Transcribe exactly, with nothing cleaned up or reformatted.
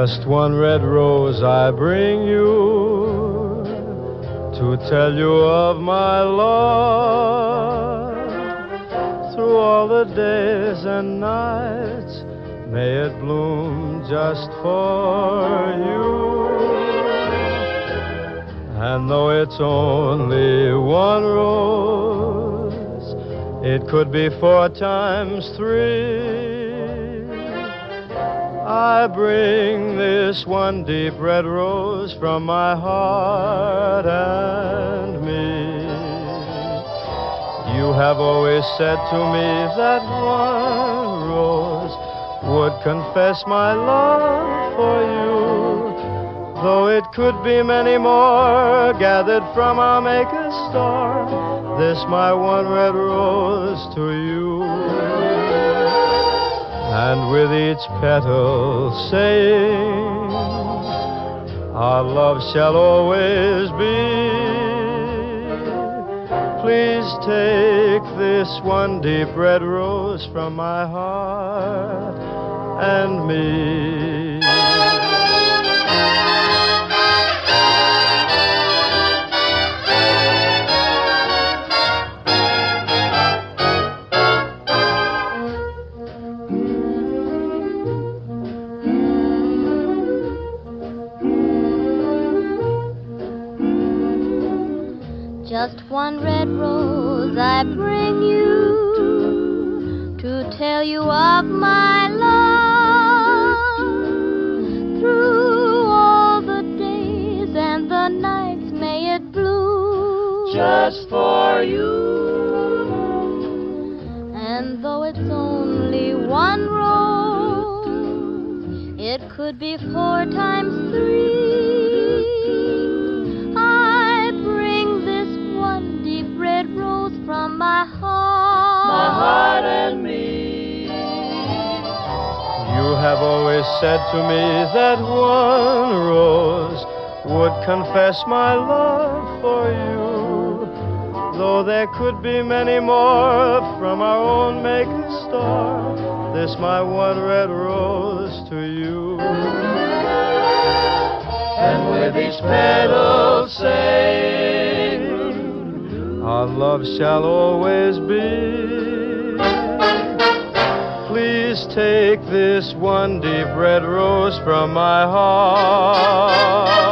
Just one red rose I bring you to tell you of my love. Through all the days and nights, may it bloom just for you. And though it's only one rose, it could be four times three. I bring this one deep red rose from my heart and me. You have always said to me that one rose would confess my love for you, though it could be many more gathered from our Maker's store. This my one red rose to you. And with each petal saying, our love shall always be. Please take this one deep red rose from my heart and me. Just one red rose I bring you to tell you of my love. Through all the days and the nights, may it bloom just for you. And though it's only one rose, it could be four times three. From my heart, my heart and me. You have always said to me that one rose would confess my love for you, though there could be many more from our own Maker's store. This my one red rose to you. And with each petal saying, our love shall always be. Please take this one deep red rose from my heart